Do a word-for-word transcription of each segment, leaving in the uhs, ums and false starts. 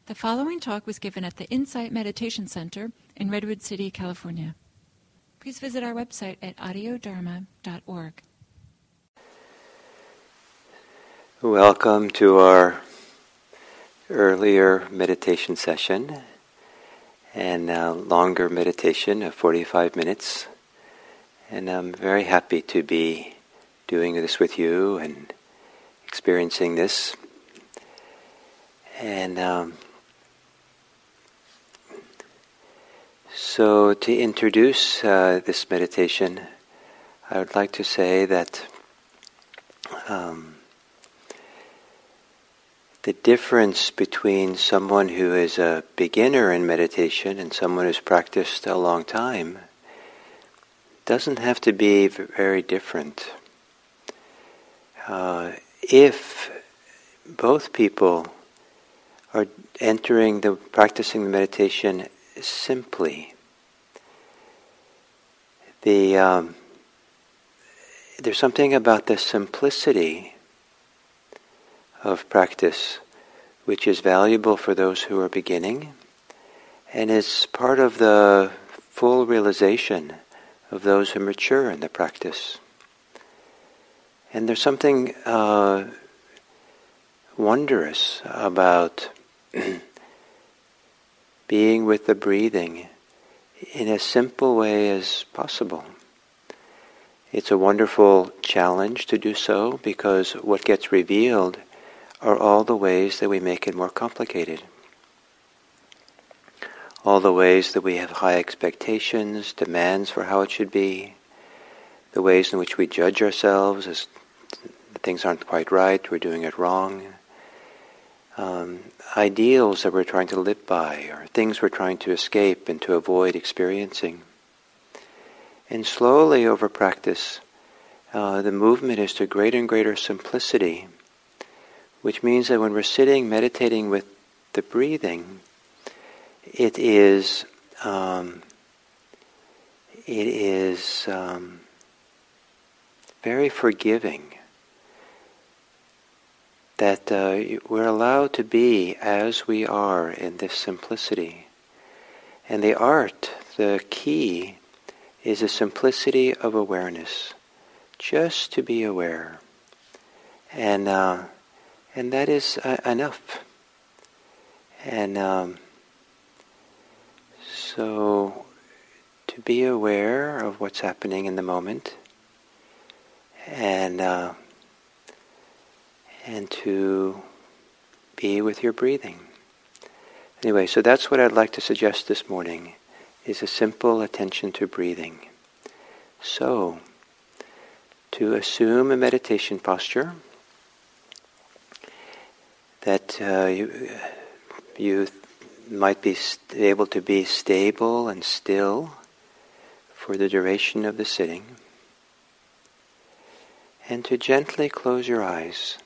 The following talk was given at the Insight Meditation Center in Redwood City, California. Please visit our website at audio dharma dot org. Welcome to our earlier meditation session and a longer meditation of forty-five minutes. And I'm very happy to be doing this with you and experiencing this. And um, so to introduce uh, this meditation, I would like to say that um, the difference between someone who is a beginner in meditation and someone who's practiced a long time doesn't have to be very different. Uh, if both people are entering the practicing the meditation simply, the um, there's something about the simplicity of practice which is valuable for those who are beginning and is part of the full realization of those who mature in the practice. And there's something uh, wondrous about being with the breathing in as simple way as possible. It's a wonderful challenge to do so because what gets revealed are all the ways that we make it more complicated. All the ways that we have high expectations, demands for how it should be, the ways in which we judge ourselves as things aren't quite right, we're doing it wrong, um, ideals that we're trying to live by, or things we're trying to escape and to avoid experiencing. And slowly over practice, uh, the movement is to greater and greater simplicity, which means that when we're sitting meditating with the breathing, it is um, it is um, very forgiving. That uh, we're allowed to be as we are in this simplicity. And the art, the key, is a simplicity of awareness. Just to be aware. And uh, and that is uh, enough. And um, so to be aware of what's happening in the moment and uh, and to be with your breathing. Anyway, so that's what I'd like to suggest this morning, is a simple attention to breathing. So, to assume a meditation posture that uh, you, you might be st- able to be stable and still for the duration of the sitting, and to gently close your eyes.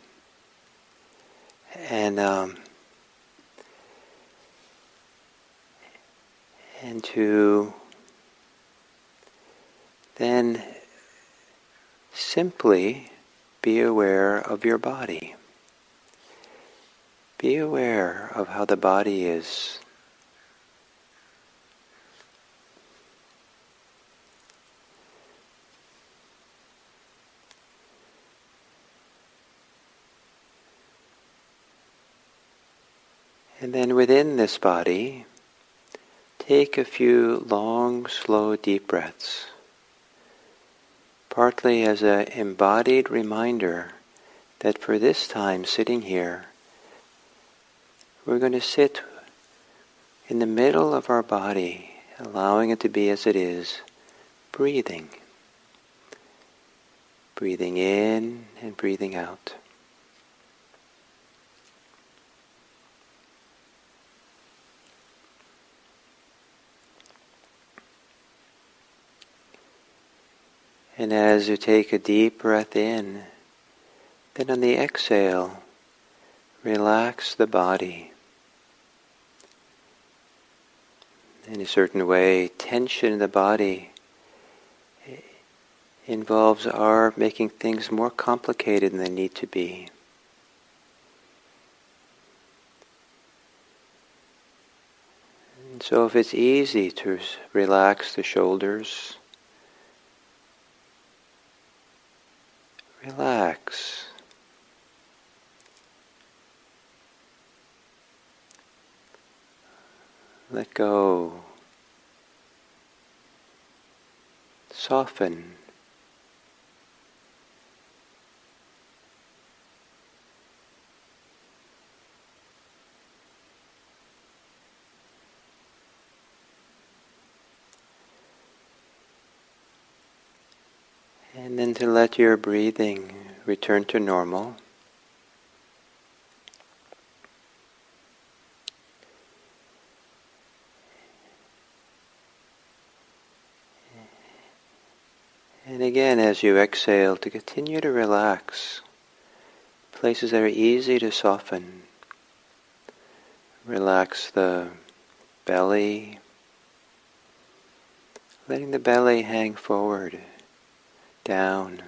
And um, and to then simply be aware of your body. Be aware of how the body is. And then within this body, take a few long, slow, deep breaths, partly as an embodied reminder that for this time sitting here, we're going to sit in the middle of our body, allowing it to be as it is, breathing. Breathing in and breathing out. And as you take a deep breath in, then on the exhale, relax the body. In a certain way, tension in the body involves our making things more complicated than they need to be. So if it's easy to relax the shoulders, relax. Let go. Soften. And then to let your breathing return to normal. And again, as you exhale, to continue to relax. Places that are easy to soften. Relax the belly, letting the belly hang forward, down.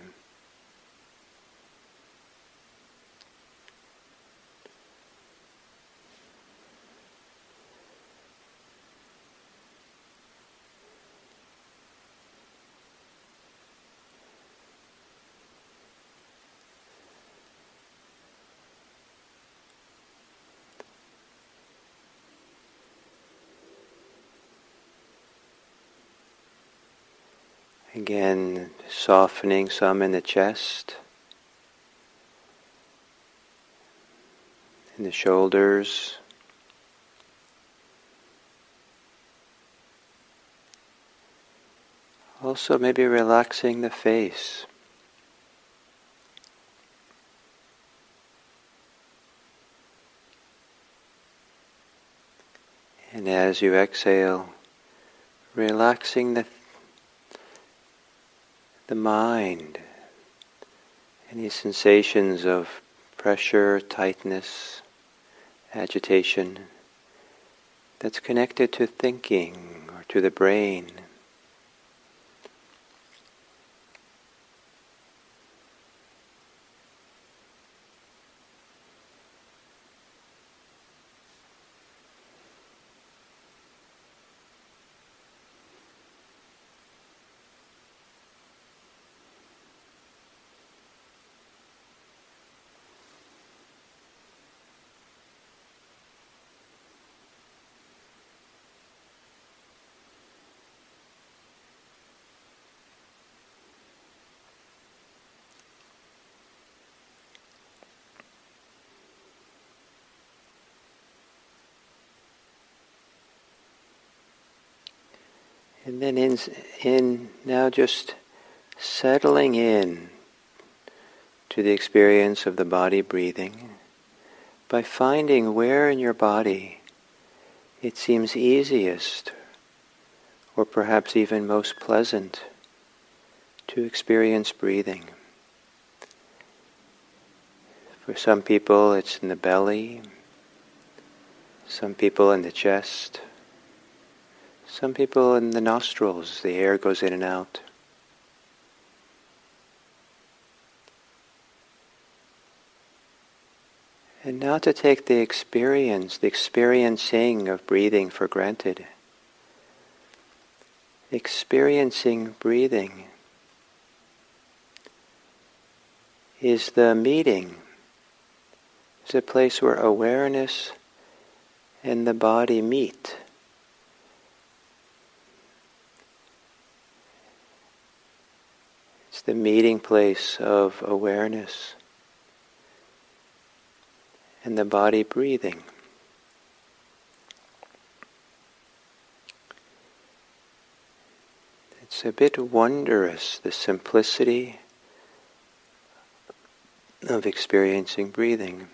Again, softening some in the chest, in the shoulders. Also maybe relaxing the face. And as you exhale, relaxing the the mind, any sensations of pressure, tightness, agitation that's connected to thinking or to the brain. And then in, in now just settling in to the experience of the body breathing by finding where in your body it seems easiest or perhaps even most pleasant to experience breathing. For some people it's in the belly, some people in the chest, some people in the nostrils, the air goes in and out. And not to take the experience, the experiencing of breathing for granted. Experiencing breathing is the meeting. It's a place where awareness and the body meet. It's the meeting place of awareness and the body breathing. It's a bit wondrous, the simplicity of experiencing breathing.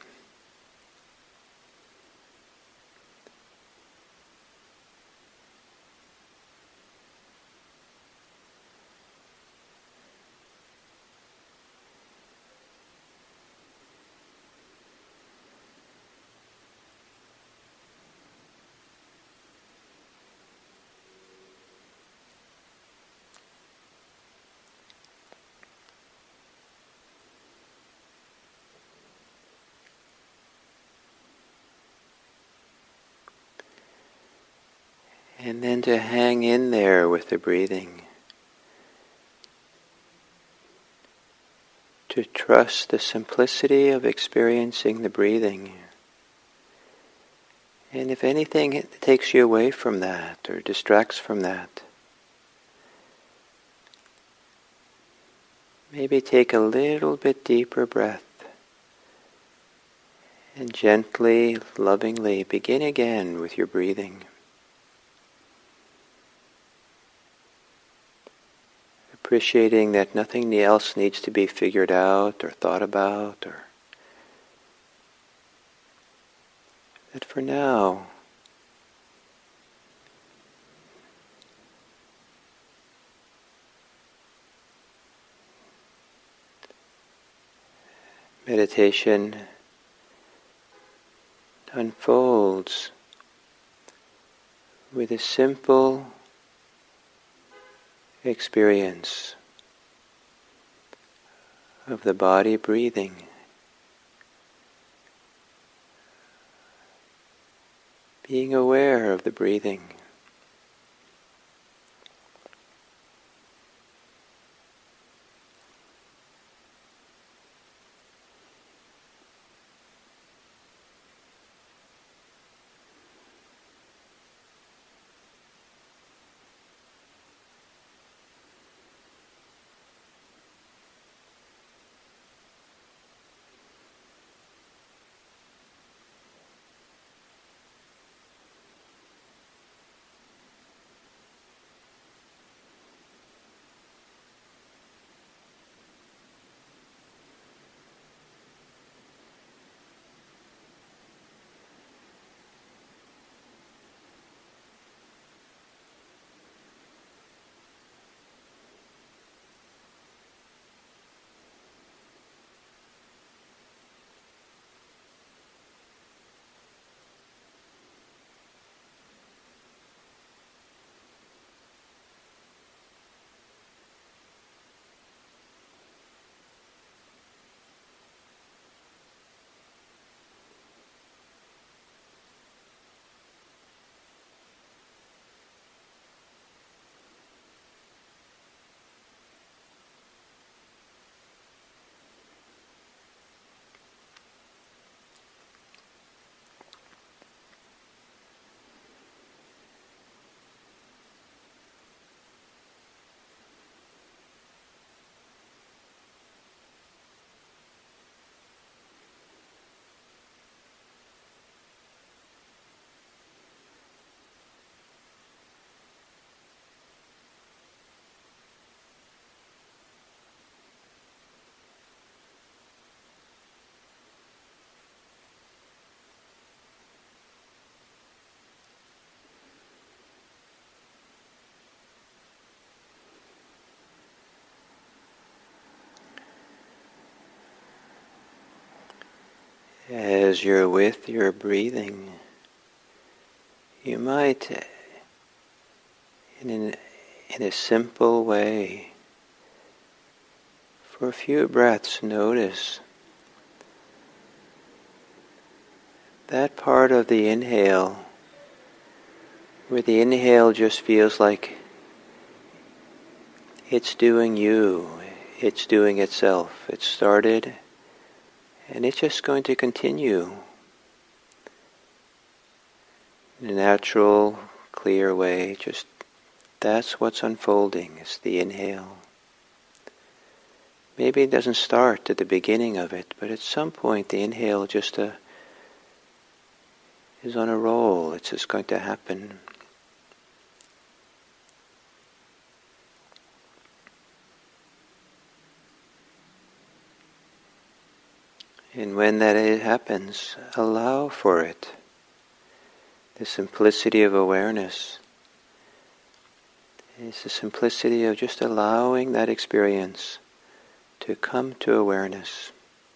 And then to hang in there with the breathing. To trust the simplicity of experiencing the breathing. And if anything it takes you away from that or distracts from that, maybe take a little bit deeper breath and gently, lovingly begin again with your breathing. Appreciating that nothing else needs to be figured out or thought about, or that for now, meditation unfolds with a simple experience of the body breathing. Being aware of the breathing. As you're with your breathing, you might, in, an, in a simple way, for a few breaths, notice that part of the inhale where the inhale just feels like it's doing you, it's doing itself. It started and it's just going to continue in a natural, clear way. Just that's what's unfolding, is the inhale. Maybe it doesn't start at the beginning of it, but at some point the inhale just uh, is on a roll. It's just going to happen. And when that happens, allow for it. The simplicity of awareness is the simplicity of just allowing that experience to come to awareness.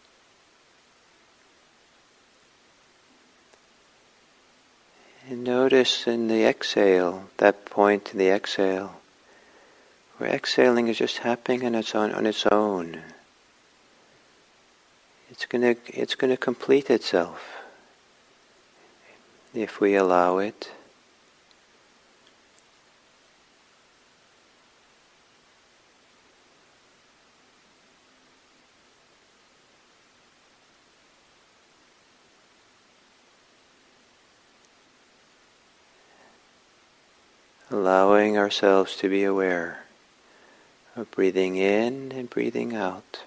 And notice in the exhale, that point in the exhale, where exhaling is just happening on its own. On its own. It's gonna, it's gonna complete itself if we allow it. allowing ourselves to be aware of breathing in and breathing out.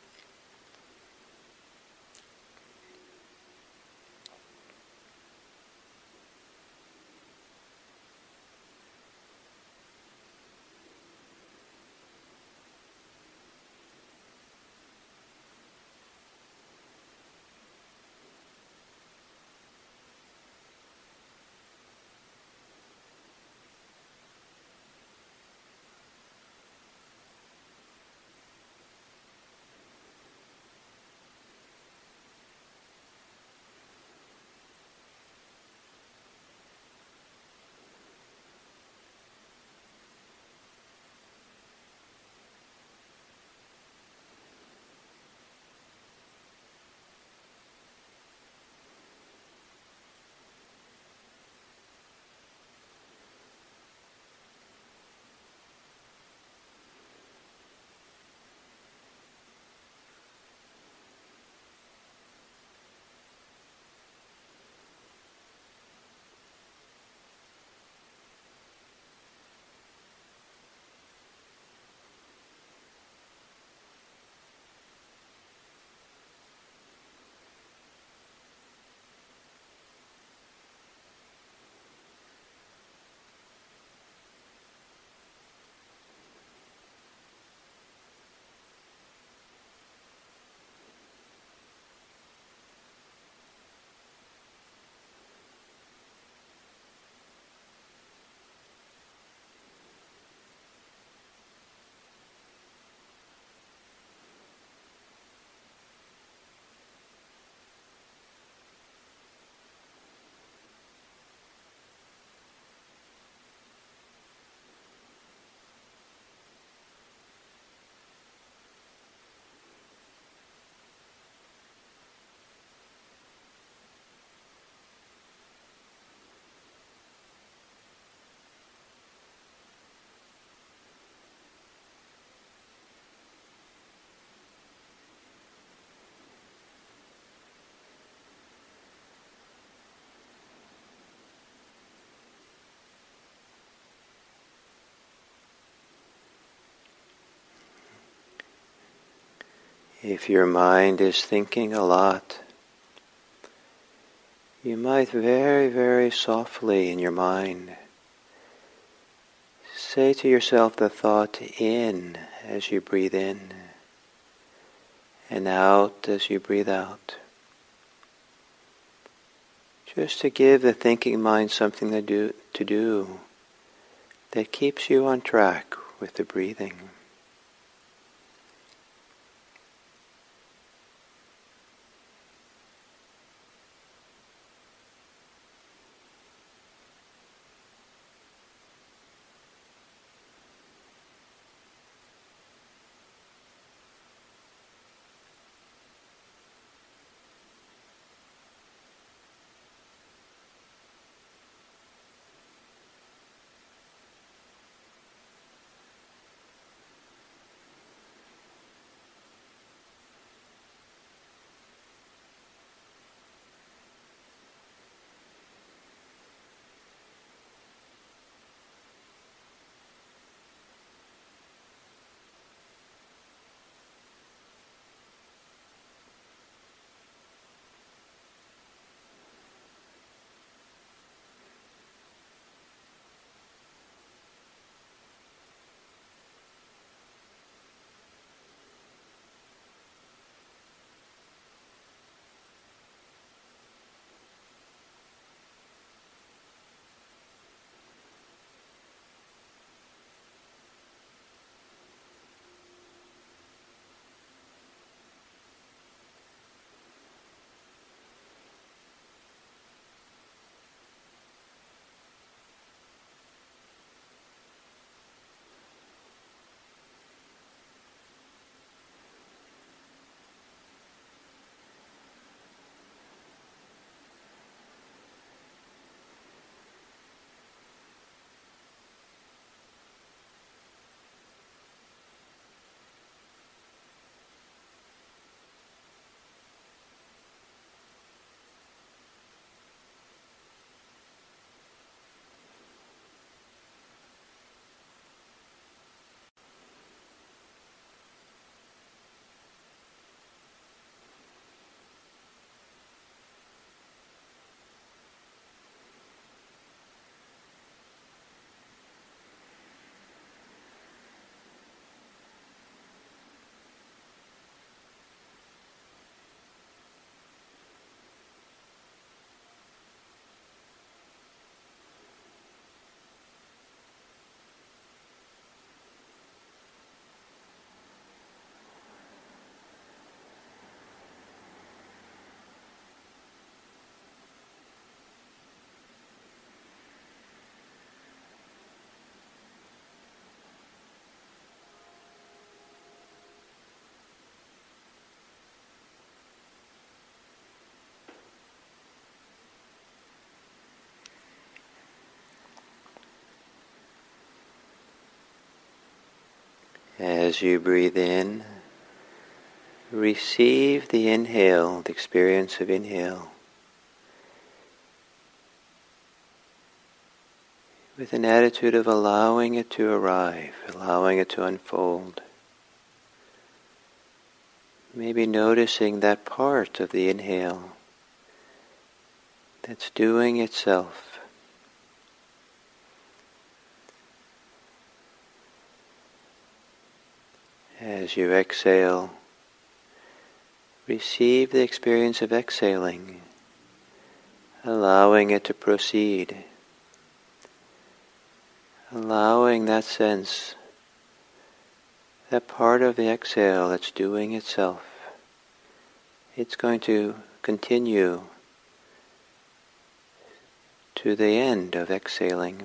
If your mind is thinking a lot, you might very, very softly in your mind say to yourself the thought in as you breathe in and out as you breathe out. Just to give the thinking mind something to do, to do that keeps you on track with the breathing. As you breathe in, receive the inhale, the experience of inhale, with an attitude of allowing it to arrive, allowing it to unfold. Maybe noticing that part of the inhale that's doing itself. As you exhale, receive the experience of exhaling, allowing it to proceed, allowing that sense, that part of the exhale that's doing itself. It's going to continue to the end of exhaling.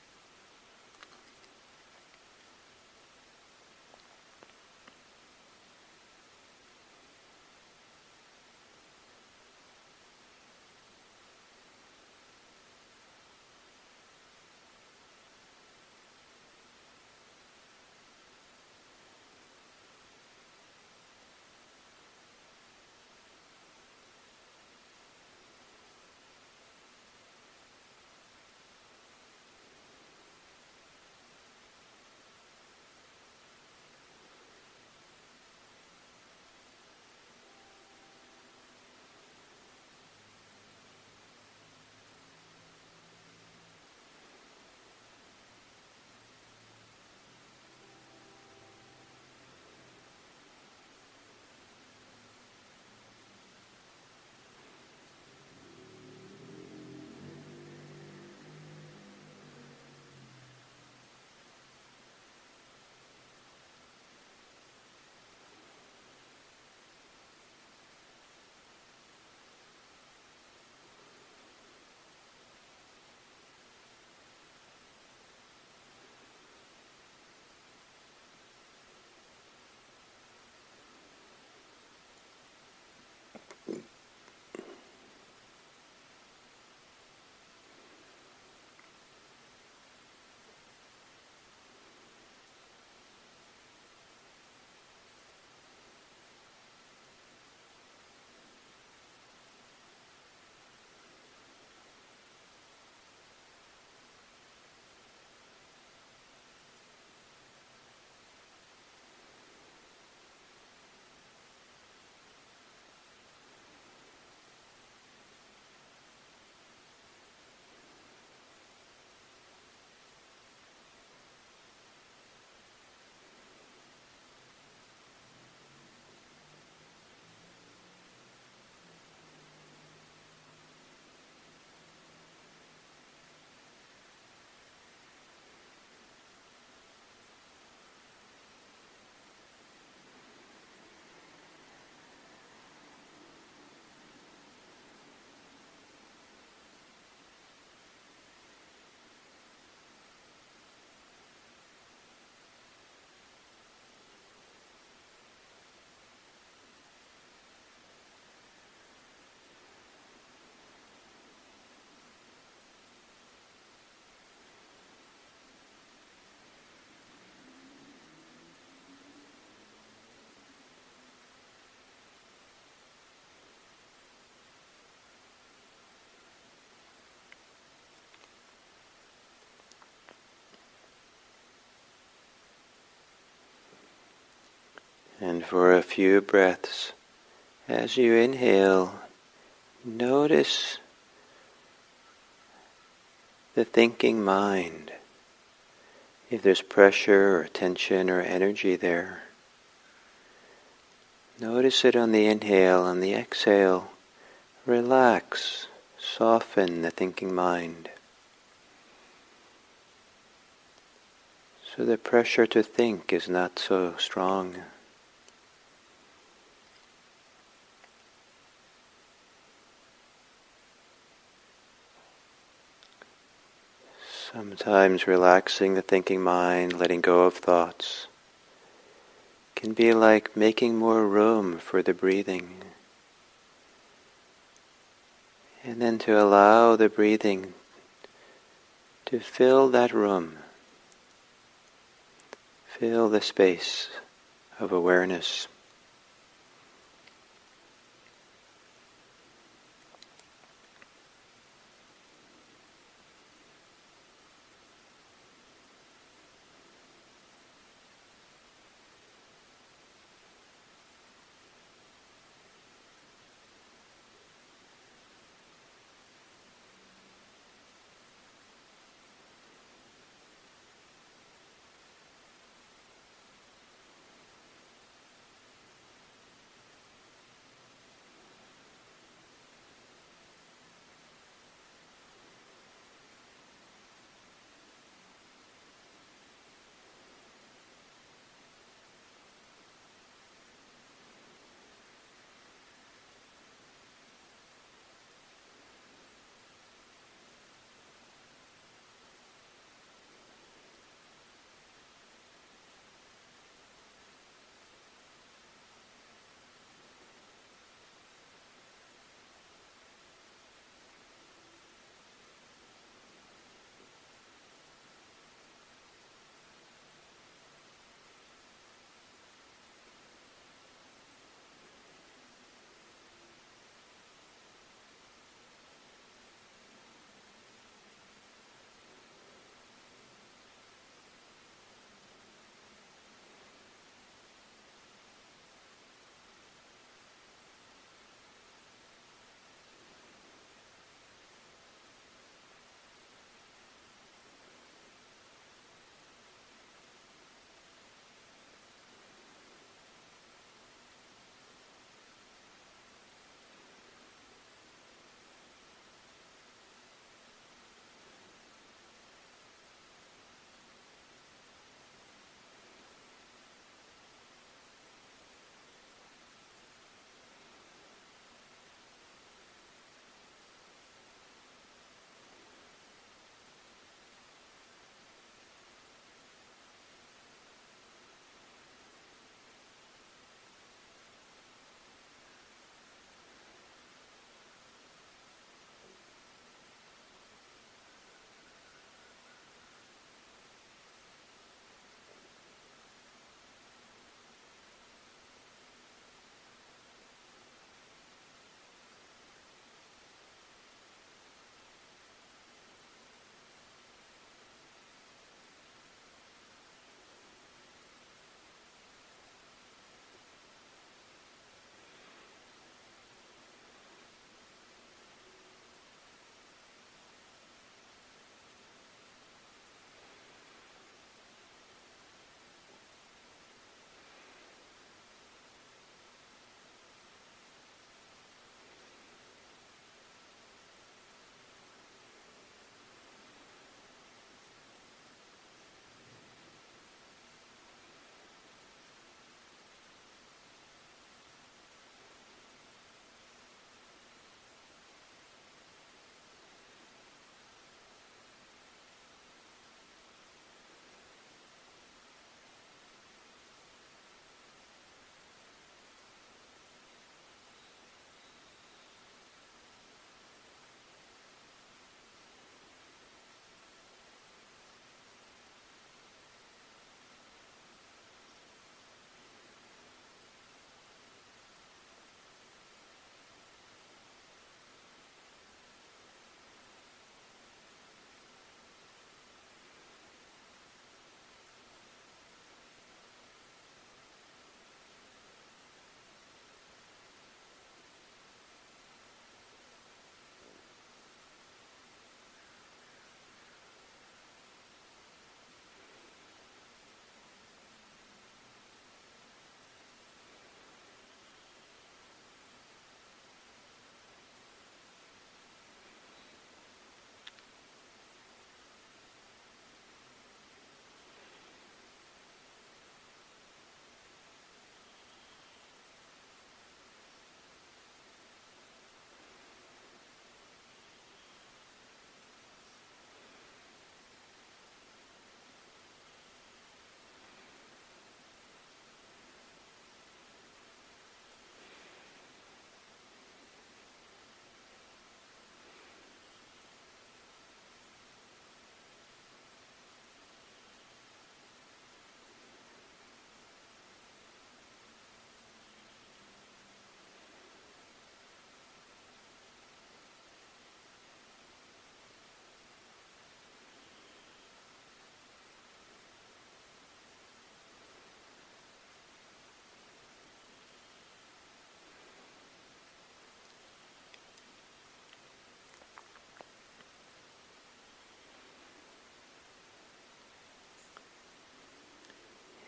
And for a few breaths, as you inhale, notice the thinking mind. If there's pressure or tension or energy there, notice it on the inhale. On the exhale, relax, soften the thinking mind. So the pressure to think is not so strong. Sometimes relaxing the thinking mind, letting go of thoughts, can be like making more room for the breathing. And then to allow the breathing to fill that room, Fill the space of awareness.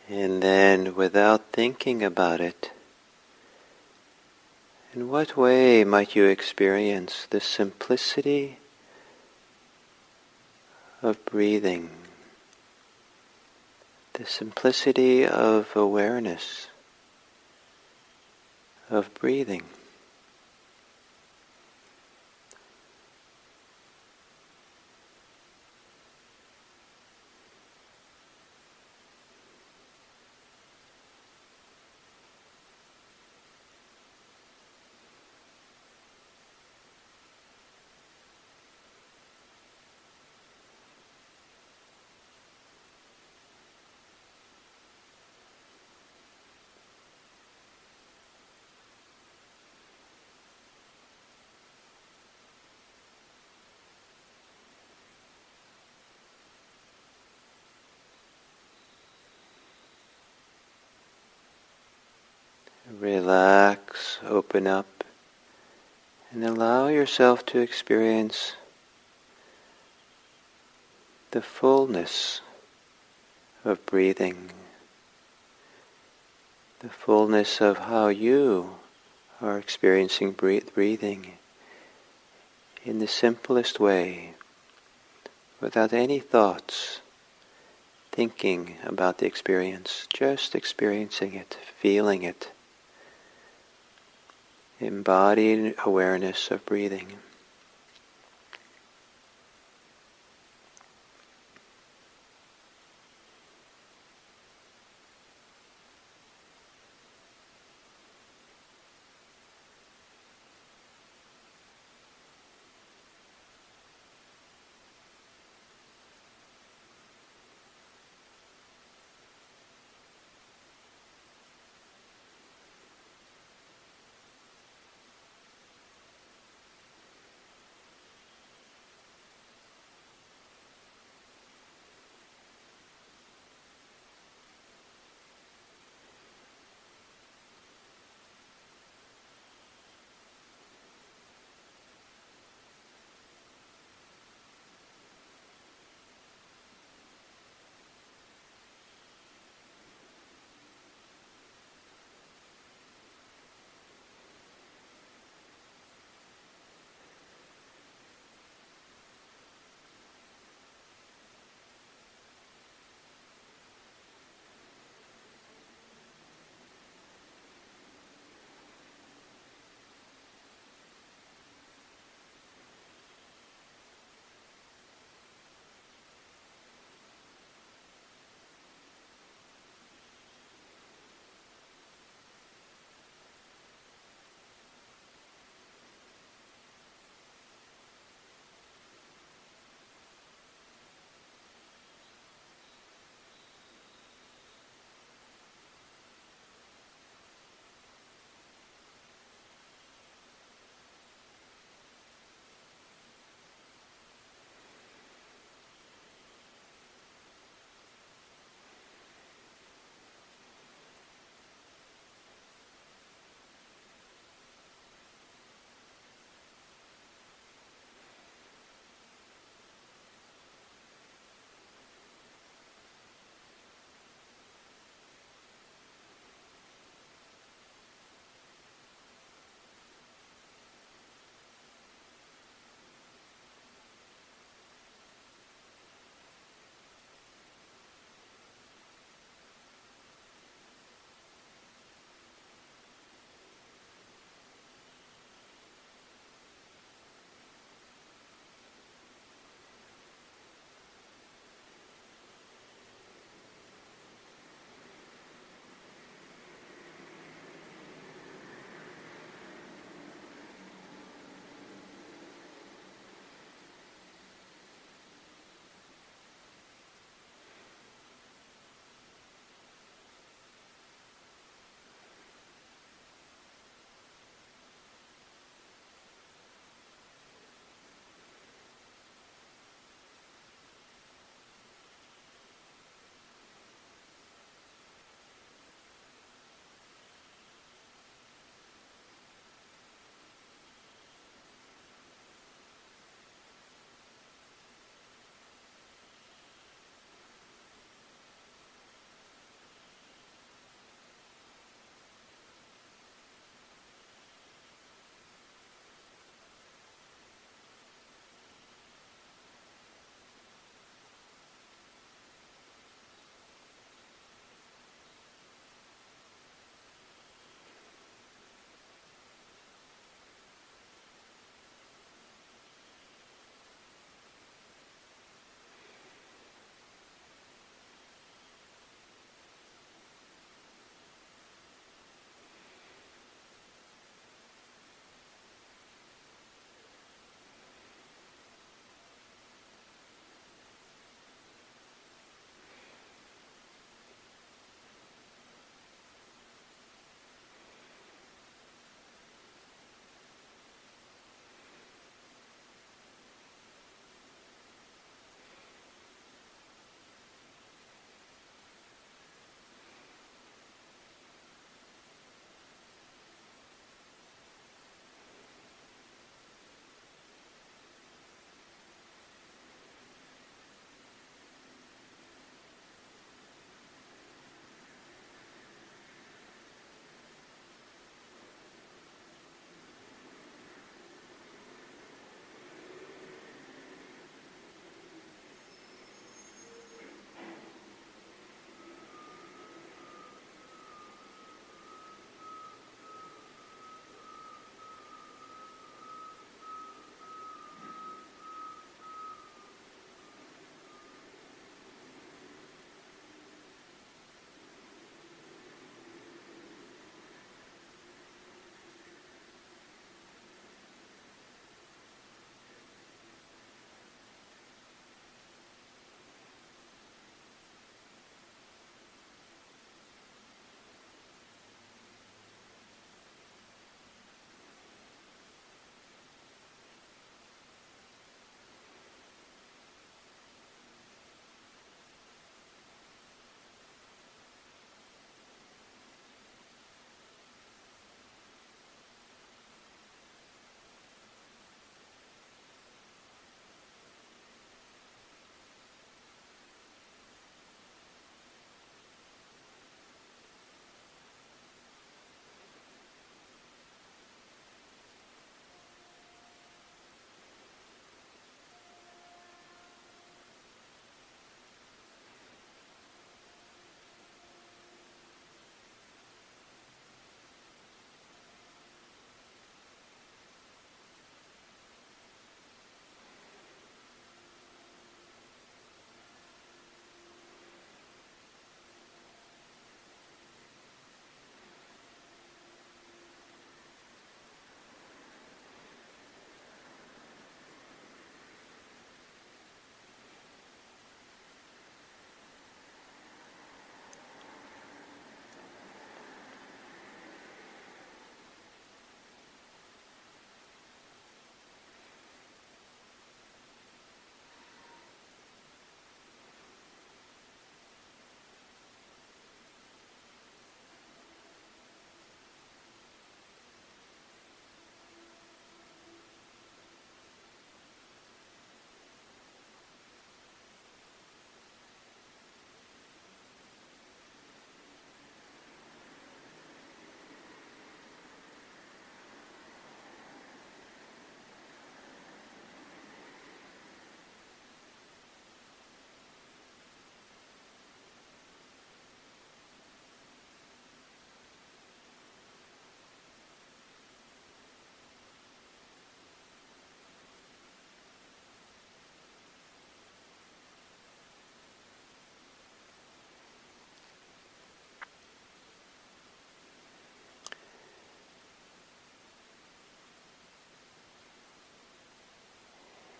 And then, without thinking about it, in what way might you experience the simplicity of breathing, the simplicity of awareness, of breathing? Relax, open up, and allow yourself to experience the fullness of breathing, the fullness of how you are experiencing breathing in the simplest way, without any thoughts, thinking about the experience, just experiencing it, feeling it. Embodied awareness of breathing.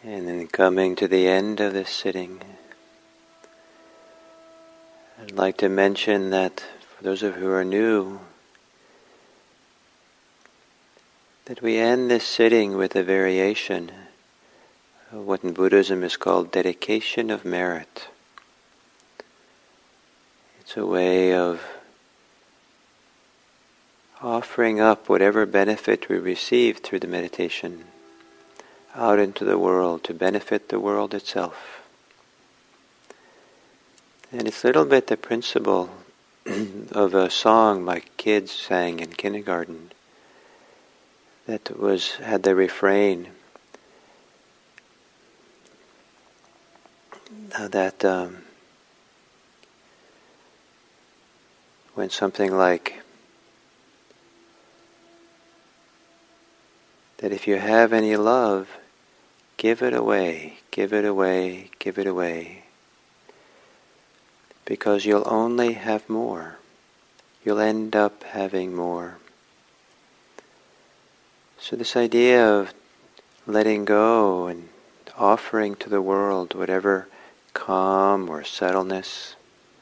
And then coming to the end of this sitting, I'd like to mention that for those of you who are new, that we end this sitting with a variation of what in Buddhism is called dedication of merit. It's a way of offering up whatever benefit we receive through the meditation out into the world to benefit the world itself. And it's a little bit the principle of a song my kids sang in kindergarten that was had the refrain uh, that um, went something like that if you have any love, give it away, give it away, give it away, because you'll only have more. You'll end up having more. So this idea of letting go and offering to the world whatever calm or subtleness,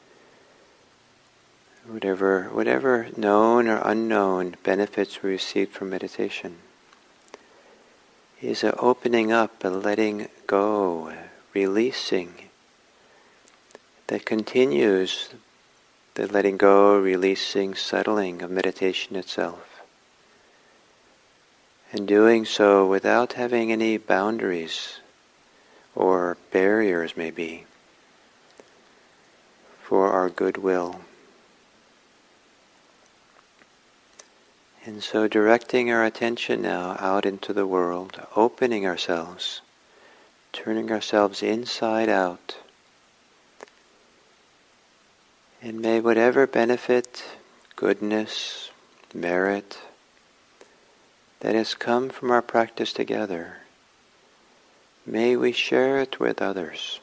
whatever, whatever known or unknown benefits we receive from meditation, is a opening up, a letting go, a releasing that continues the letting go, releasing, settling of meditation itself. And doing so without having any boundaries or barriers, maybe, for our goodwill. And so directing our attention now out into the world, opening ourselves, turning ourselves inside out. And may whatever benefit, goodness, merit that has come from our practice together, may we share it with others,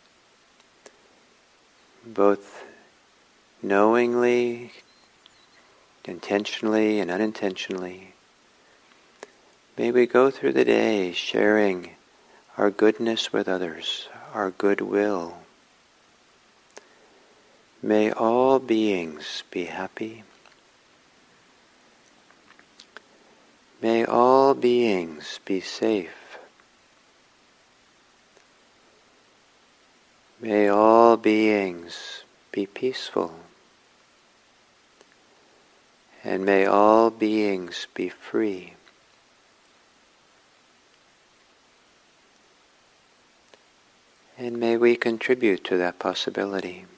both knowingly, intentionally and unintentionally. May we go through the day sharing our goodness with others, our goodwill. May all beings be happy. May all beings be safe. May all beings be peaceful. And may all beings be free. And may we contribute to that possibility.